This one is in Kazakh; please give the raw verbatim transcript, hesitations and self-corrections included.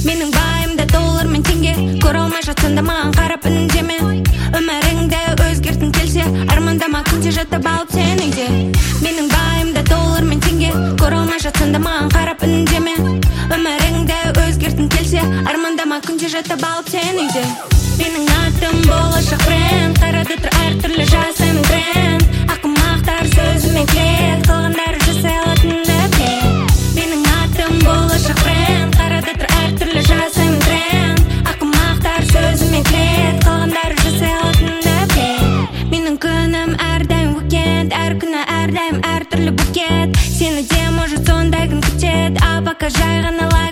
Менің байымда доллар мен теңге, көре алмай жатсаң да маған қарап үндеме. Өміріңді өзгерткің келсе, армандама күнде жатып алып сен үйде. Менің байымда доллар мен теңге, көре алмай жатсаң да маған қарап үндеме. Өміріңді өзгерткің келсе, армандама күнде жатып алып сен үйде. Менің атым болашақ бренд, қарады тұр әртүрлі жасаймын тренд. Ақымақтар сөзіме клет, қалғандары жасай алатынды білет. Менің атым болашақ бренд, қарады тұр әртүрлі жасаймын тренд. Ақымақтар сөзіме клет, қалғандары жасай алатынды білет. Менің күнім әрдайым уикенд, әр күні әрдайым әртүрлі букет. Сені де может сондай күн күтеді, а пока жай ғана лайк